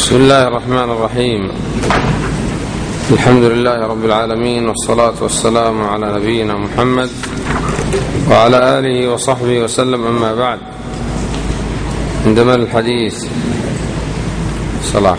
بسم الله الرحمن الرحيم. الحمد لله رب العالمين، والصلاة والسلام على نبينا محمد وعلى آله وصحبه وسلم. أما بعد، عندما الحديث صلاح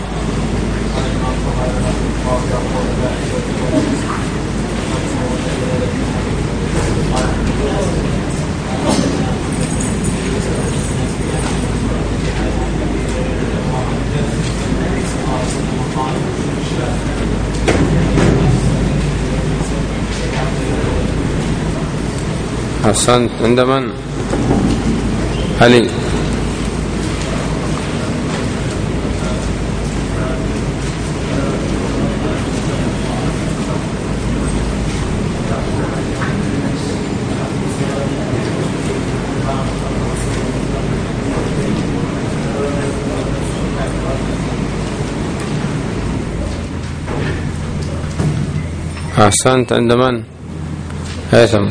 أحسنت. عند من؟ علي. أحسنت. عند من؟ هيثم.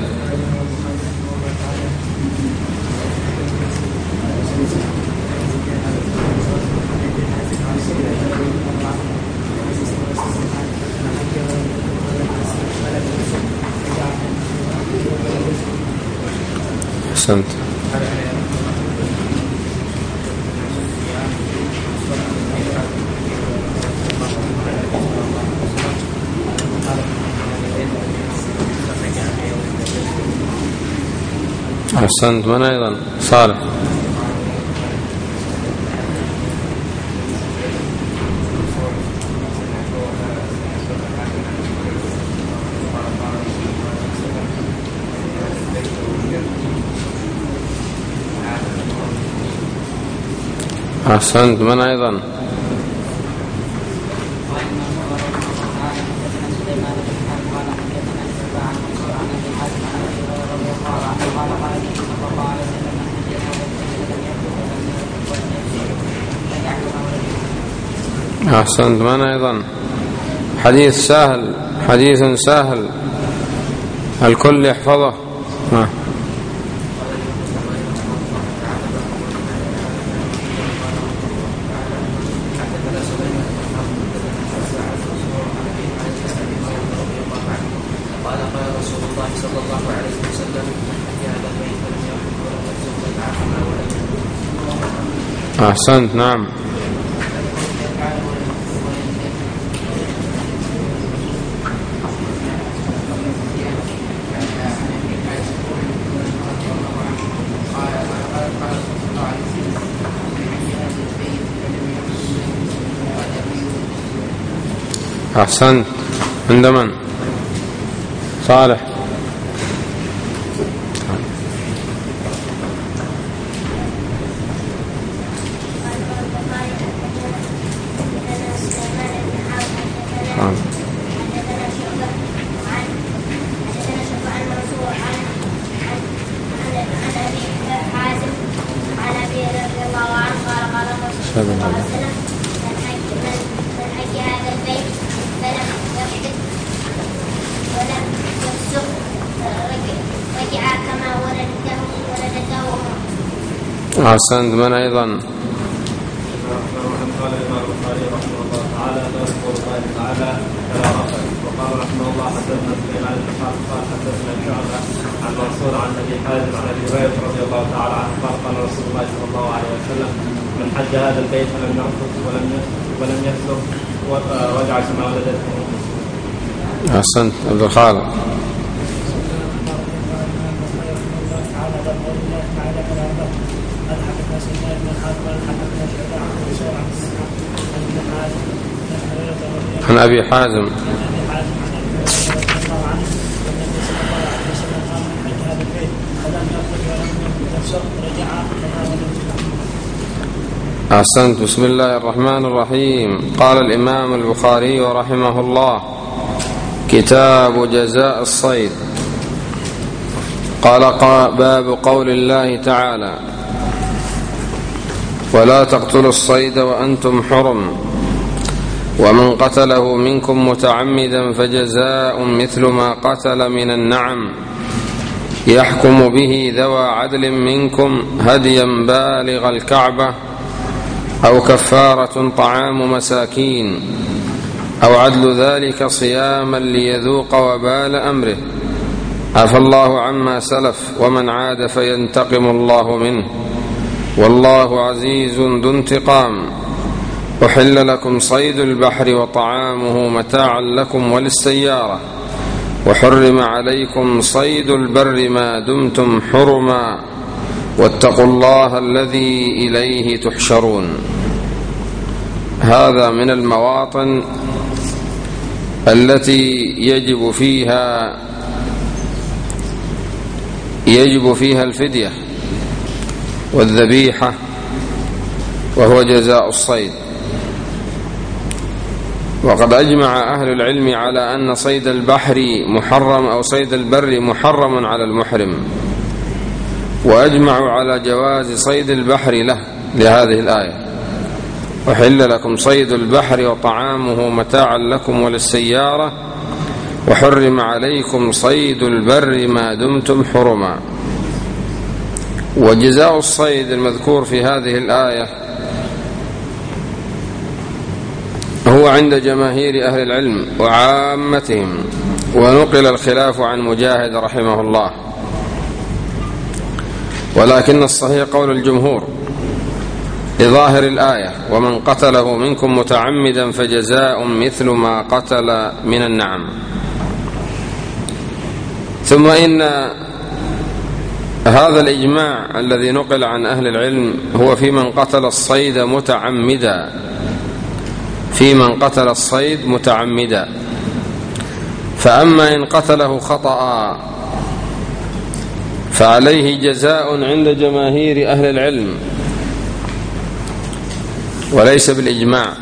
أحسنت. أحسنت. من أيضا؟ صالح. أحسنت. من أيضا؟ أحسنت. من أيضا؟ حديث سهل، حديث سهل الكل يحفظه. أحسنت. نعم. أحسنت. عند من؟ صالح. أحسنت. من أيضا؟ قال الإمام البخاري رحمه الله تعالى: لا يقول الله تعالى كلا رفض. وقال رحمه الله: حدثنا سليمان بن حرب قال حدثنا شعبة عن منصور عن أبي حازم عن أبي هريرة رضي الله تعالى عنه قال: قال رسول الله صلى الله عليه وسلم: من حج هذا البيت فلم يرفث ولم يفسق رجع كما ولدته. أحسنت. عبد الخالق. عن أبي حازم. أحسنت. بسم الله الرحمن الرحيم. قال الإمام البخاري رحمه الله: كتاب جزاء الصيد. قال: باب قول الله تعالى: ولا تقتلوا الصيد وأنتم حرم، ومن قتله منكم متعمدا فجزاء مثل ما قتل من النعم، يحكم به ذوى عدل منكم هديا بالغ الكعبة أو كفارة طعام مساكين أو عدل ذلك صياما ليذوق وبال أمره. عفى الله عما سلف ومن عاد فينتقم الله منه والله عزيز ذو انتقام. أحل لكم صيد البحر وطعامه متاعا لكم وللسيارة وحرم عليكم صيد البر ما دمتم حرما واتقوا الله الذي إليه تحشرون. هذا من المواطن التي يجب فيها الفدية والذبيحة، وهو جزاء الصيد. وقد أجمع أهل العلم على أن صيد البحر محرم أو صيد البر محرم على المحرم، وأجمعوا على جواز صيد البحر له لهذه الآية: أحل لكم صيد البحر وطعامه متاعا لكم وللسيارة وحرم عليكم صيد البر ما دمتم حرما. وجزاء الصيد المذكور في هذه الآية هو عند جماهير أهل العلم وعامتهم، ونقل الخلاف عن مجاهد رحمه الله، ولكن الصحيح قول الجمهور لظاهر الآية: ومن قتله منكم متعمدا فجزاء مثل ما قتل من النعم. ثم إن هذا الإجماع الذي نقل عن أهل العلم هو في من قتل الصيد متعمدا، فأما إن قتله خطأ فعليه جزاء عند جماهير أهل العلم وليس بالإجماع.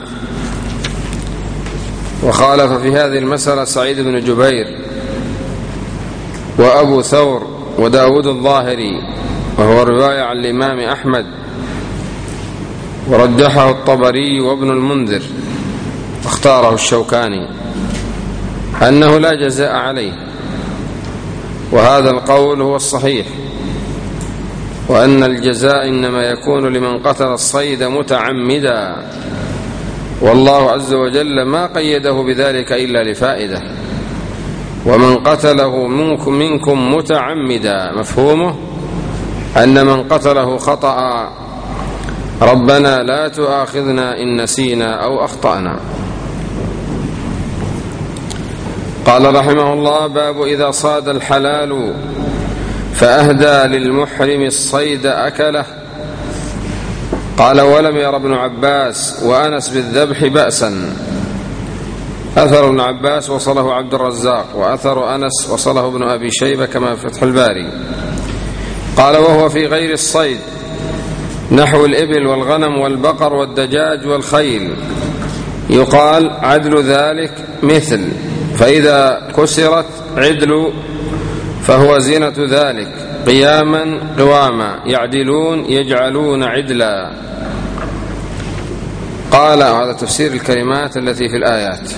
وخالف في هذه المسألة سعيد بن جبير وأبو ثور وداود الظاهري، وهو رواية عن الإمام أحمد، ورجحه الطبري وابن المنذر، واختاره الشوكاني أنه لا جزاء عليه، وهذا القول هو الصحيح، وأن الجزاء إنما يكون لمن قتل الصيد متعمدا، والله عز وجل ما قيده بذلك إلا لفائدة. ومن قتله منكم متعمدا مفهومه أن من قتله خطأ ربنا لا تؤاخذنا إن نسينا أو أخطأنا. قال رحمه الله: باب إذا صاد الحلال فأهدى للمحرم الصيد أكله. قال: ولم ير ابن عباس وأنس بالذبح بأسا. أثر ابن عباس وصله عبد الرزاق، وأثر أنس وصله ابن أبي شيبة كما في فتح الباري. قال: وهو في غير الصيد نحو الإبل والغنم والبقر والدجاج والخيل، يقال عدل ذلك مثل، فإذا كسرت عدل فهو زينة ذلك، قياما قواما، يعدلون يجعلون عدلا. قال: هذا تفسير الكلمات التي في الآيات.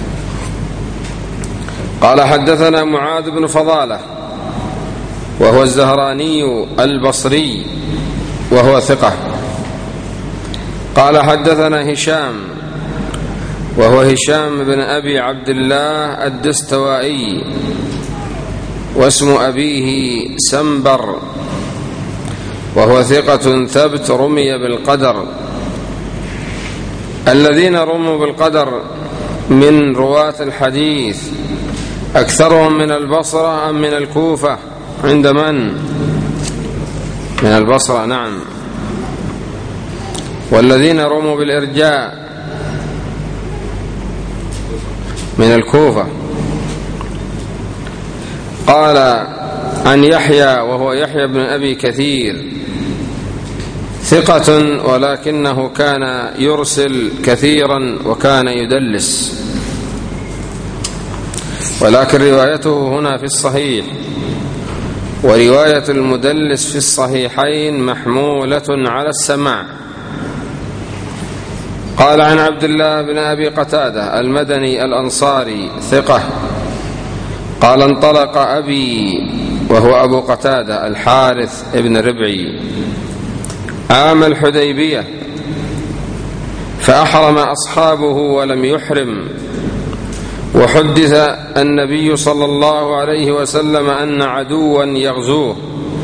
قال: حدثنا معاذ بن فضالة وهو الزهراني البصري وهو ثقة. قال: حدثنا هشام وهو هشام بن أبي عبد الله الدستوائي، واسم أبيه سنبر، وهو ثقة ثبت رمي بالقدر. الذين رموا بالقدر من رواة الحديث أكثرهم من البصرة أم من الكوفة؟ عند من؟ من البصرة، نعم. والذين رموا بالإرجاء من الكوفة. قال عن يحيى وهو يحيى بن أبي كثير، ثقة ولكنه كان يرسل كثيرا وكان يدلس، ولكن روايته هنا في الصحيح، ورواية المدلس في الصحيحين محمولة على السماع. قال عن عبد الله بن أبي قتادة المدني الأنصاري ثقة. قال: انطلق أبي وهو أبو قتادة الحارث ابن ربعي عام الحديبية فأحرم أصحابه ولم يحرم. وحدث النبي صلى الله عليه وسلم أن عدوا يغزوه،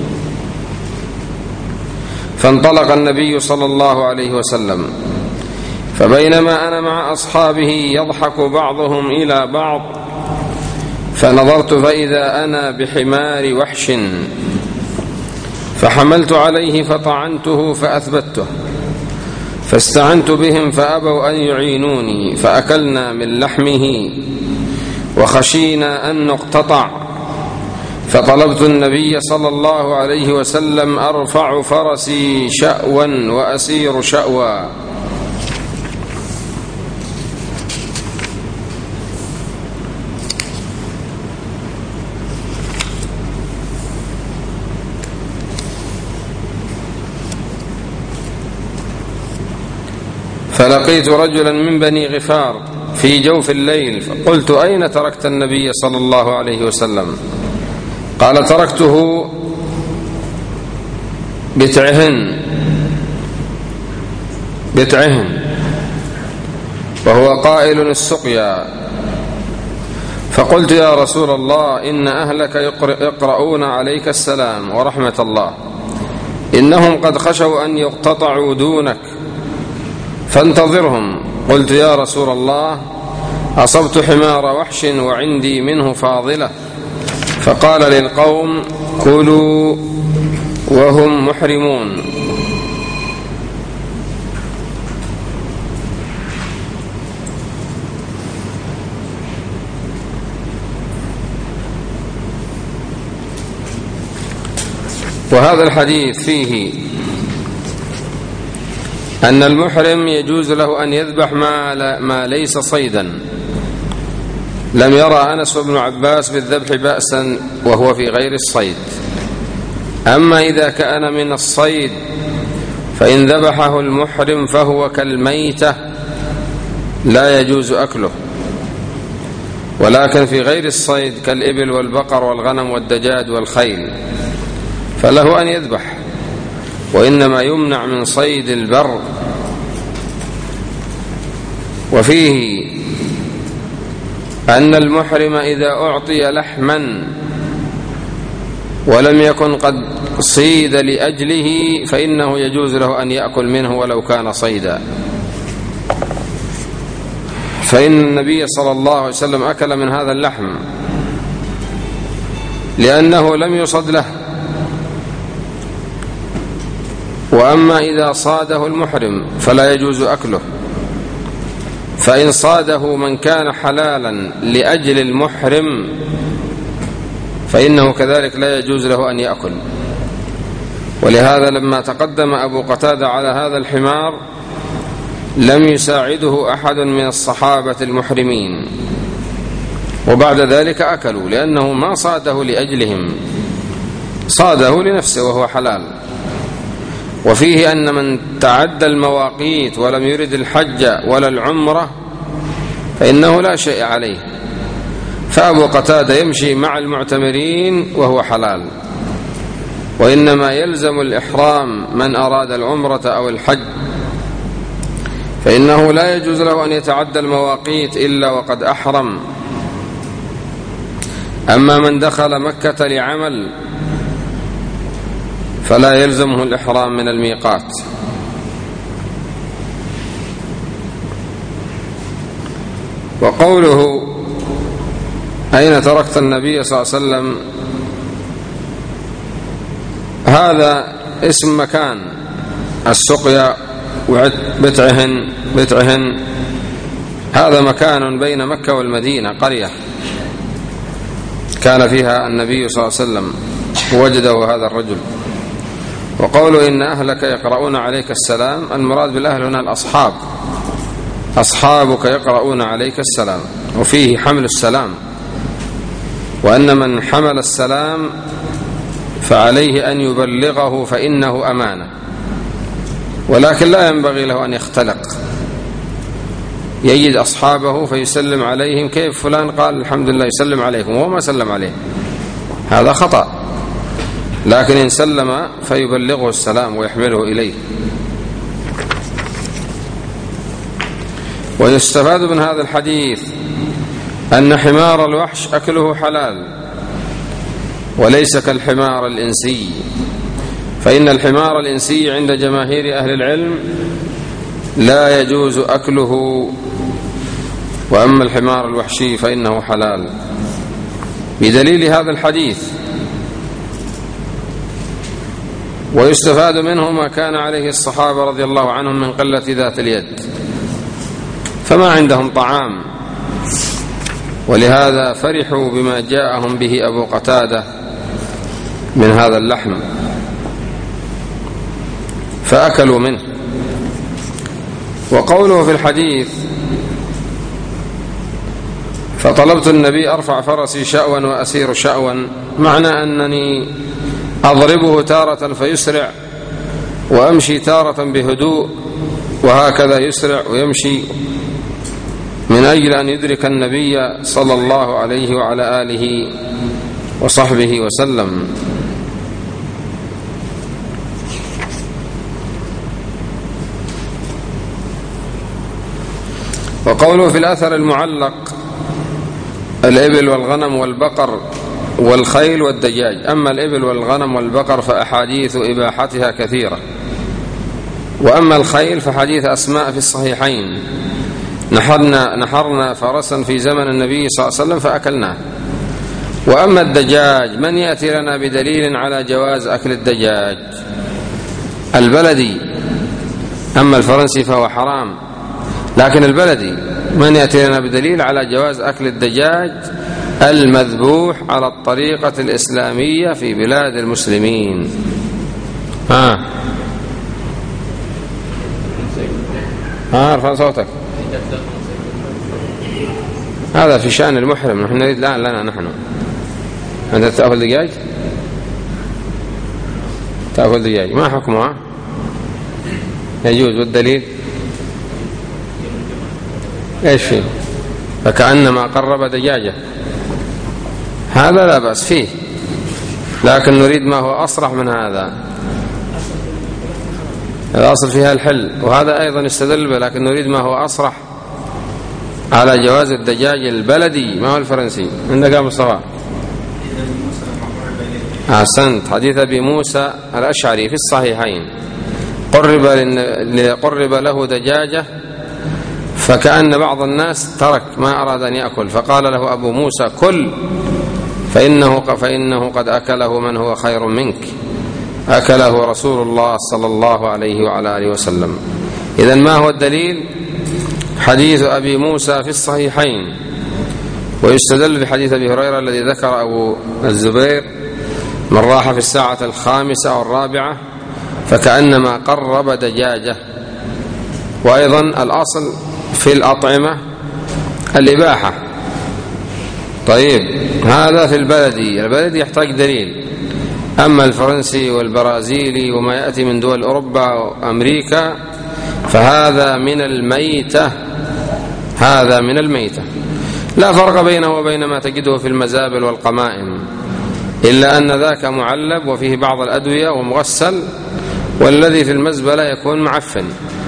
فانطلق النبي صلى الله عليه وسلم، فبينما أنا مع أصحابه يضحك بعضهم إلى بعض، فنظرت فإذا أنا بحمار وحش، فحملت عليه فطعنته فأثبته، فاستعنت بهم فأبوا أن يعينوني، فأكلنا من لحمه وخشينا أن نقتطع، فطلبت النبي صلى الله عليه وسلم أرفع فرسي شأوا وأسير شأوا. فلقيت رجلا من بني غفار في جوف الليل، فقلت: أين تركت النبي صلى الله عليه وسلم؟ قال: تركته بتعهن وهو قائل السقيا. فقلت: يا رسول الله، إن أهلك يقرؤون عليك السلام ورحمة الله، إنهم قد خشوا أن يقتطعوا دونك، فانتظرهم. قلت: يا رسول الله، أصبت حمار وحش وعندي منه فاضلة. فقال للقوم: كلوا وهم محرمون. وهذا الحديث فيه أن المحرم يجوز له أن يذبح ما ليس صيدا. لم يرى أنس بن عباس بالذبح بأسا وهو في غير الصيد. أما إذا كان من الصيد فإن ذبحه المحرم فهو كالميتة لا يجوز أكله، ولكن في غير الصيد كالإبل والبقر والغنم والدجاج والخيل فله أن يذبح، وإنما يمنع من صيد البر. وفيه أن المحرم إذا أعطي لحما ولم يكن قد صيد لأجله فإنه يجوز له أن يأكل منه ولو كان صيدا، فإن النبي صلى الله عليه وسلم أكل من هذا اللحم لأنه لم يصد له. وأما إذا صاده المحرم فلا يجوز أكله، فإن صاده من كان حلالا لأجل المحرم فإنه كذلك لا يجوز له أن يأكل. ولهذا لما تقدم أبو قتادة على هذا الحمار لم يساعده أحد من الصحابة المحرمين، وبعد ذلك أكلوا، لأنه ما صاده لأجلهم، صاده لنفسه وهو حلال. وفيه أن من تعدى المواقيت ولم يرد الحج ولا العمرة فإنه لا شيء عليه، فأبو قتادة يمشي مع المعتمرين وهو حلال، وإنما يلزم الإحرام من أراد العمرة أو الحج، فإنه لا يجوز له أن يتعدى المواقيت إلا وقد أحرم. أما من دخل مكة لعمل فلا يلزمه الإحرام من الميقات. وقوله أين تركت النبي صلى الله عليه وسلم، هذا اسم مكان، السقيا بتعهن هذا مكان بين مكة والمدينة، قرية كان فيها النبي صلى الله عليه وسلم ووجده هذا الرجل. وقوله إن أهلك يقرؤون عليك السلام، المراد بالأهل هنا الأصحاب، أصحابك يقرؤون عليك السلام، وفيه حمل السلام، وأن من حمل السلام فعليه أن يبلغه فإنه أمانة، ولكن لا ينبغي له أن يختلق، يجد أصحابه فيسلم عليهم، كيف فلان قال الحمد لله يسلم عليكم وهو ما سلم عليه، هذا خطأ، لكن إن سلم فيبلغه السلام ويحمله إليه. ويستفاد من هذا الحديث أن حمار الوحش أكله حلال وليس كالحمار الإنسي، فإن الحمار الإنسي عند جماهير أهل العلم لا يجوز أكله، وأما الحمار الوحشي فإنه حلال بدليل هذا الحديث. ويستفاد منه ما كان عليه الصحابة رضي الله عنهم من قلة ذات اليد، فما عندهم طعام، ولهذا فرحوا بما جاءهم به أبو قتادة من هذا اللحم فأكلوا منه. وقوله في الحديث فطلبت النبي أرفع فرسي شأوا وأسير شأوا، معنى أنني أضربه تارة فيسرع وأمشي تارة بهدوء، وهكذا يسرع ويمشي من أجل أن يدرك النبي صلى الله عليه وعلى آله وصحبه وسلم. وقوله في الأثر المعلق الإبل والغنم والبقر والخيل والدجاج. أما الإبل والغنم والبقر فأحاديث إباحتها كثيرة، وأما الخيل فحديث أسماء في الصحيحين نحرنا فرسا في زمن النبي صلى الله عليه وسلم فأكلناه. وأما الدجاج من يأتي لنا بدليل على جواز أكل الدجاج البلدي؟ أما الفرنسي فهو حرام، لكن البلدي من يأتي لنا بدليل على جواز أكل الدجاج المذبوح على الطريقة الإسلامية في بلاد المسلمين؟ ارفع صوتك. هذا في شأن المحرم، نحن نريد الآن لنا نحن. أنت تأكل دجاج؟ تأكل دجاج، ما حكمها؟ يجوز، والدليل ايش فيه؟ فكأنما قرب دجاجة، هذا لا بأس فيه، لكن نريد ما هو أصرح من هذا. الأصل فيها الحل، وهذا أيضا استدل به، لكن نريد ما هو أصرح على جواز الدجاج البلدي ما هو الفرنسي. عندك يا مصطفى؟ أحسنت. حديث أبي موسى الأشعري في الصحيحين قرب له دجاجة فكأن بعض الناس ترك ما أراد أن يأكل، فقال له أبو موسى كل، فإنه قد أكله من هو خير منك، أكله رسول الله صلى الله عليه وعلى آله وسلم. إذن ما هو الدليل؟ حديث أبي موسى في الصحيحين. ويستدل بحديث أبي هريرة الذي ذكر أبو الزبير من راح في الساعة 5 أو 4 فكأنما قرب دجاجة. وأيضا الأصل في الأطعمة الإباحة. طيب، هذا في البلدي يحتاج دليل. أما الفرنسي والبرازيلي وما يأتي من دول أوروبا وأمريكا فهذا من الميتة، هذا من الميتة، لا فرق بينه وبين ما تجده في المزابل والقمائم، إلا أن ذاك معلب وفيه بعض الأدوية ومغسل، والذي في المزبلة يكون معفن.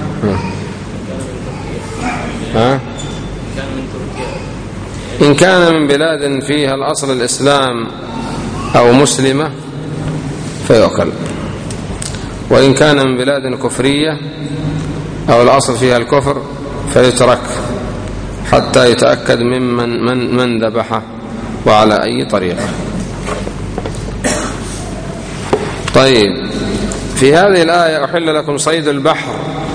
إن كان من بلاد فيها الأصل الإسلام أو مسلمة فيؤكل، وإن كان من بلاد كفرية أو الأصل فيها الكفر فيترك حتى يتأكد من ذبحه وعلى أي طريقة. طيب، في هذه الآية أحل لكم صيد البحر،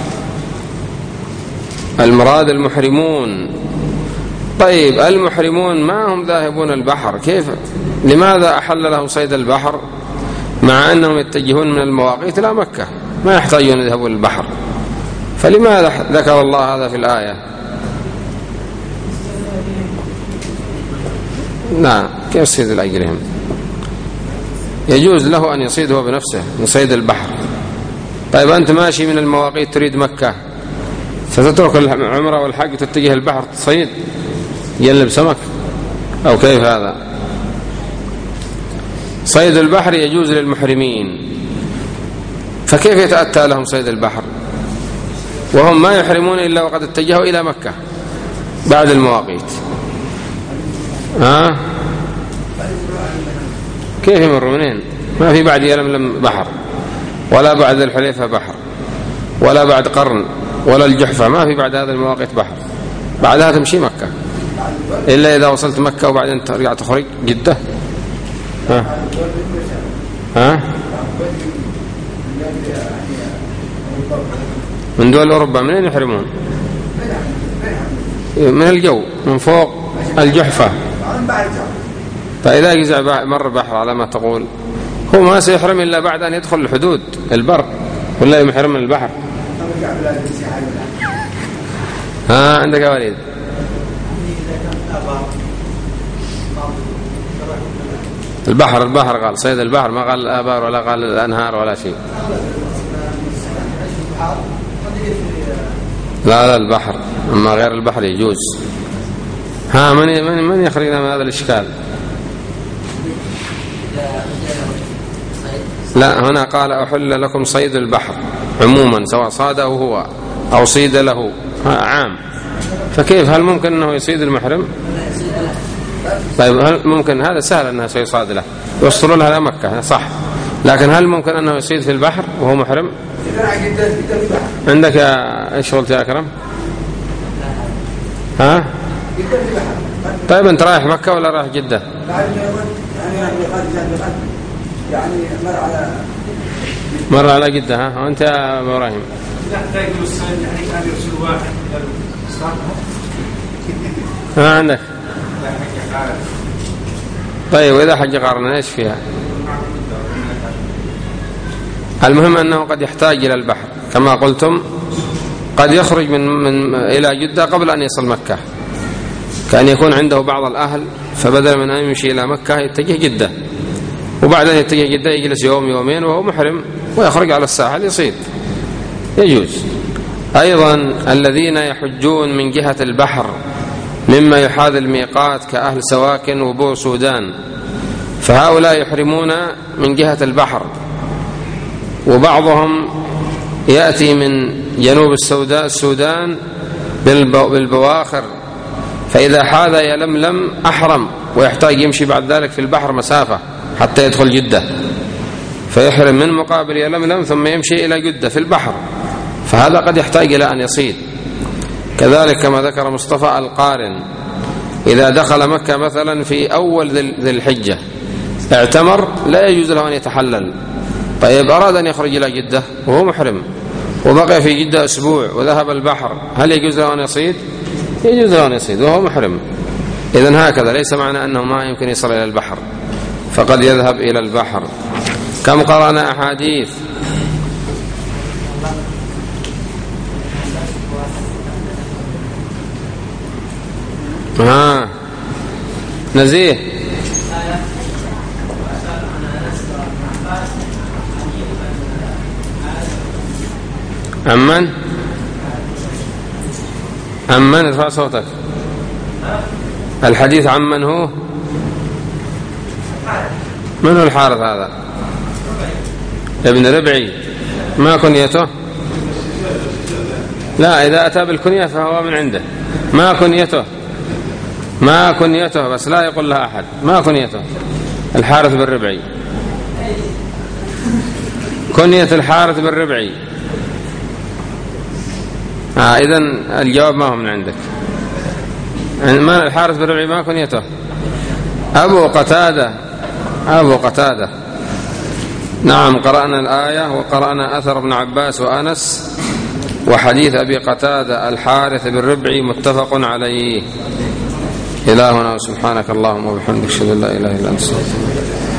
المراد المحرمون. طيب، المحرمون ما هم ذاهبون البحر، كيف؟ لماذا أحل لهم صيد البحر مع أنهم يتجهون من المواقيت إلى مكة، ما يحتاجون يذهبوا للبحر؟ فلماذا ذكر الله هذا في الآية؟ نعم، كيف يصيد لأجلهم؟ يجوز له أن يصيد هو بنفسه من صيد البحر. طيب، أنت ماشي من المواقيت تريد مكة، ستترك العمرة والحج وتتجه البحر تصيد يجلب سمك، أو كيف هذا؟ صيد البحر يجوز للمحرمين، فكيف يتأتى لهم صيد البحر؟ وهم ما يحرمون إلا وقد اتجهوا إلى مكة بعد المواقيت. كيف يمروا منين؟ ما في بعد يلملم بحر، ولا بعد الحليفة بحر، ولا بعد قرن، ولا الجحفة، ما في بعد هذا المواقيت بحر. بعدها تمشي مكة إلا إذا وصلت مكة وبعدين ترجع تخرج جدة. من دول أوروبا منين يحرمون؟ من الجو، من فوق الجحفة. فإذا جزع مر بحر على ما تقول، هو ما سيحرم إلا بعد أن يدخل الحدود البر، ولا يحرم من البحر. عندك يا وليد؟ البحر قال صيد البحر، ما قال الآبار ولا قال الأنهار ولا شيء. لا البحر، أما غير البحر يجوز. من يخرجنا من هذا الإشكال؟ لا، هنا قال أحل لكم صيد البحر عموما، سواء صاده هو أو صيد له، عام. فكيف؟ هل ممكن أنه يصيد المحرم؟ طيب هل ممكن؟ هذا سهل أنه سيصاد له، يوصلوا له إلى مكة صح، لكن هل ممكن أنه يصيد في البحر وهو محرم؟ عندك ايش قلت يا أكرم؟ طيب أنت رايح مكة ولا رايح جدة؟ يعني مر على جدة. وأنت يا إبراهيم؟ عندك؟ طيب وإذا حج قارن ايش فيها؟ المهم أنه قد يحتاج إلى البحر كما قلتم، قد يخرج من إلى جدة قبل أن يصل مكة، كأن يكون عنده بعض الأهل، فبدل من أن يمشي إلى مكة يتجه جدة، وبعدين يتجه جدة يجلس يوم يومين وهو محرم ويخرج على الساحل يصيد، يجوز. أيضا الذين يحجون من جهة البحر مما يحاذي الميقات كأهل سواكن وبور سودان، فهؤلاء يحرمون من جهة البحر، وبعضهم يأتي من جنوب السودان بالبواخر، فإذا حاذ يلملم أحرم، ويحتاج يمشي بعد ذلك في البحر مسافة حتى يدخل جدة، فيحرم من مقابل يلملم ثم يمشي إلى جدة في البحر، فهذا قد يحتاج إلى أن يصيد. كذلك كما ذكر مصطفى القارن إذا دخل مكة مثلا في أول ذي الحجة اعتمر، لا يجوز له أن يتحلل. طيب أراد أن يخرج إلى جدة وهو محرم وبقي في جدة أسبوع وذهب البحر، هل يجوز له أن يصيد؟ يجوز له أن يصيد وهو محرم. إذن هكذا، ليس معنى أنه ما يمكن يصل إلى البحر، فقد يذهب إلى البحر. كم قرأنا أحاديث نزيه عمن ارفع صوتك. الحديث عمن هو؟ من هو الحارث هذا؟ ابن ربعي. ما كنيته؟ لا، إذا أتى بالكنية فهو من عنده. ما كنيته بس لا يقول لها أحد. ما كنيته؟ الحارث بن ربعي. كنية الحارث بن ربعي. إذن الجواب ما هو من عندك. ما الحارث بن ربعي ما كنيته؟ أبو قتادة. نعم، قرأنا الآية وقرأنا أثر ابن عباس وأنس وحديث أبي قتادة الحارث بن ربعي متفق عليه. إلهنا وسبحانك اللهم وبحمدك أشهد أن لا إله إلا أنت.